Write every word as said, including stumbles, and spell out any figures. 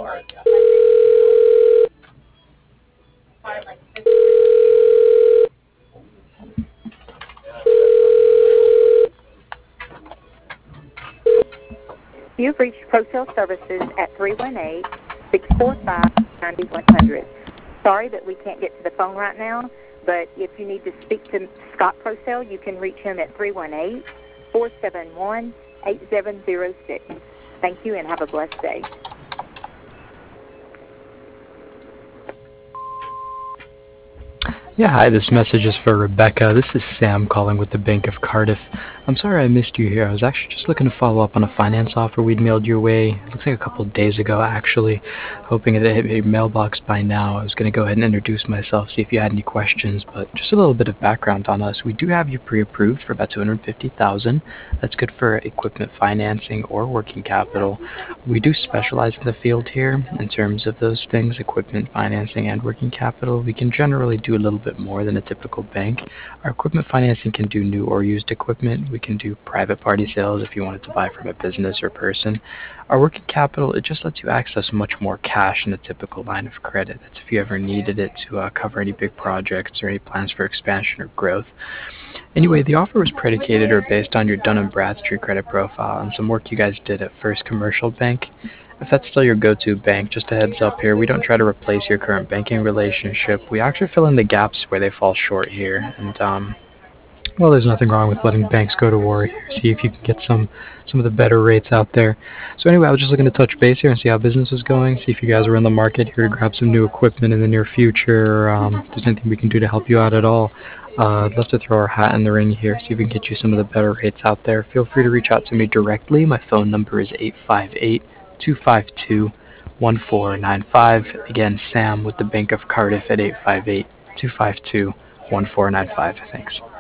You've reached ProSale Services at three one eight, six four five, nine one zero zero. Sorry that we can't get to the phone right now, but if you need to speak to Scott ProSale, you can reach him at three one eight, four seven one, eight seven zero six. Thank you and have a blessed day. Yeah, hi, this message is for Rebecca. This is Sam calling with the Bank of Cardiff. I'm sorry I missed you here. I was actually just looking to follow up on a finance offer we'd mailed your way. It looks like a couple of days ago, actually. Hoping it hit your mailbox by now. I was going to go ahead and introduce myself, see if you had any questions, but just a little bit of background on us. We do have you pre-approved for about two hundred fifty thousand dollars. That's good for equipment financing or working capital. We do specialize in the field here in terms of those things, equipment financing and working capital. We can generally do a little bit more than a typical bank. Our equipment financing can do new or used equipment. We can do private party sales if you wanted to buy from a business or person. Our working capital, it just lets you access much more cash than a typical line of credit. That's if you ever needed it to uh, cover any big projects or any plans for expansion or growth. Anyway, the offer was predicated or based on your Dun and Bradstreet credit profile and some work you guys did at First Commercial Bank. If that's still your go-to bank, just a heads up here, we don't try to replace your current banking relationship. We actually fill in the gaps where they fall short here. And, um, well, there's nothing wrong with letting banks go to war here. See if you can get some, some of the better rates out there. So anyway, I was just looking to touch base here and see how business was going, see if you guys were in the market here to grab some new equipment in the near future, um, if there's anything we can do to help you out at all. Uh, I'd love to throw our hat in the ring here, see if we can get you some of the better rates out there. Feel free to reach out to me directly. My phone number is eight five eight, two five two, one four nine five. Again, Sam with the Bank of Cardiff at eight five eight, two five two, one four nine five. Thanks.